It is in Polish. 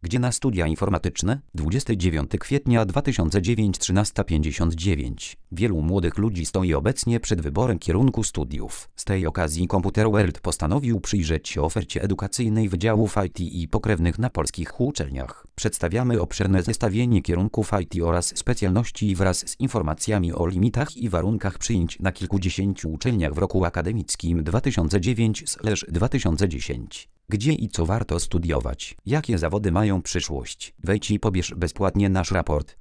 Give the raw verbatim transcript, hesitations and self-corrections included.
Gdzie na studia informatyczne? dwudziestego dziewiątego kwietnia dwa tysiące dziewiątego, trzynaста pięćdziesiąt dziewięć. Wielu młodych ludzi stoi obecnie przed wyborem kierunku studiów. Z tej okazji Computer World postanowił przyjrzeć się ofercie edukacyjnej wydziałów I T i pokrewnych na polskich uczelniach. Przedstawiamy obszerne zestawienie kierunków I T oraz specjalności wraz z informacjami o limitach i warunkach przyjęć na kilkudziesięciu uczelniach w roku akademickim dwa tysiące dziewięć dwa tysiące dziesięć. Gdzie i co warto studiować? Jakie zawody mają przyszłość? Wejdź i pobierz bezpłatnie nasz raport.